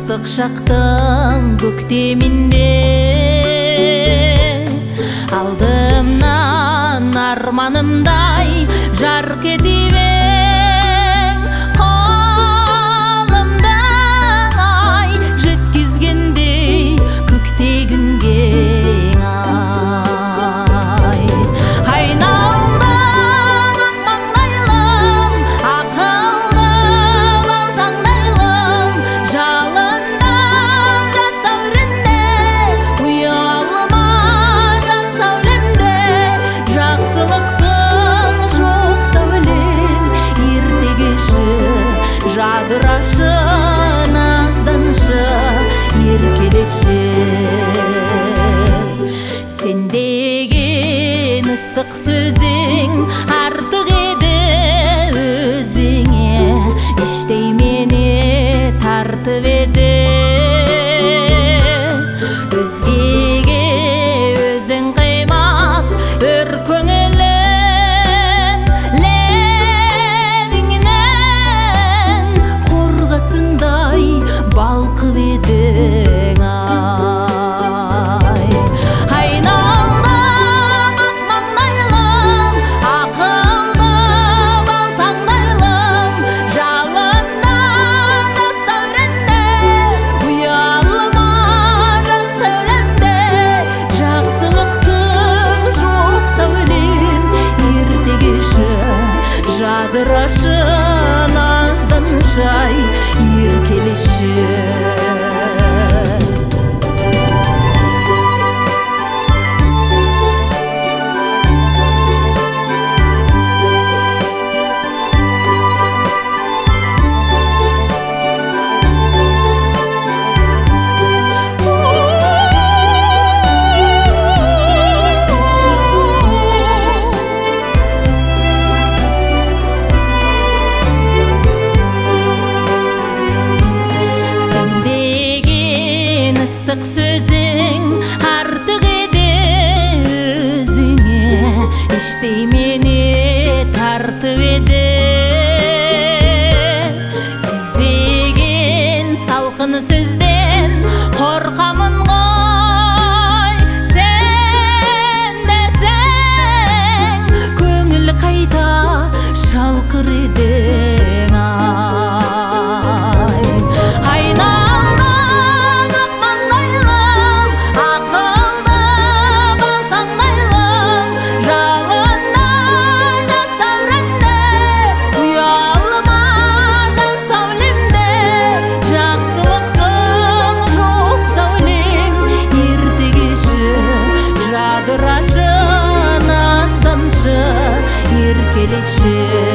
ыстық шақтың көктемінде алдымнан арманымдай жарқ етіп ең қолымда ай жеткізгендей көкте күнге ай айналдым ақ маңдайлым ақылды балтаңдайлым жалыннан жас дәуренде ұялма жан сәулемде жақсылықтың жоқ сәулем ертегеші жадырашы назданшы еркелеші сен деген ыстық сөзің артық еді өзіңе іштей мені тартып еді өзгеге өзің қимас өр көңілім лебіңнен қорғасындай балқып едің ай айналдым ақ маңдайлым ақылды балтаңдайлым жалыннан жас дәуренде ұялма жан сәулемде жақсылықтың жоқ сәулем ертегеші жадырашы назданшы ай еркелеші ыстық сөзің артық еді өзіңе іштей мені тартып еді сіз деген салқын сөзден қорқамын ғой сен десең көңіл қайта шалқыр едің ай айналдым ақ маңдайлым ақылды балтаңдайлым жалыннан жас дәуренде ұялма жан сәулемде жақсылықтың жоқ сәулем ертегеші жадырашы назданшы еркелеші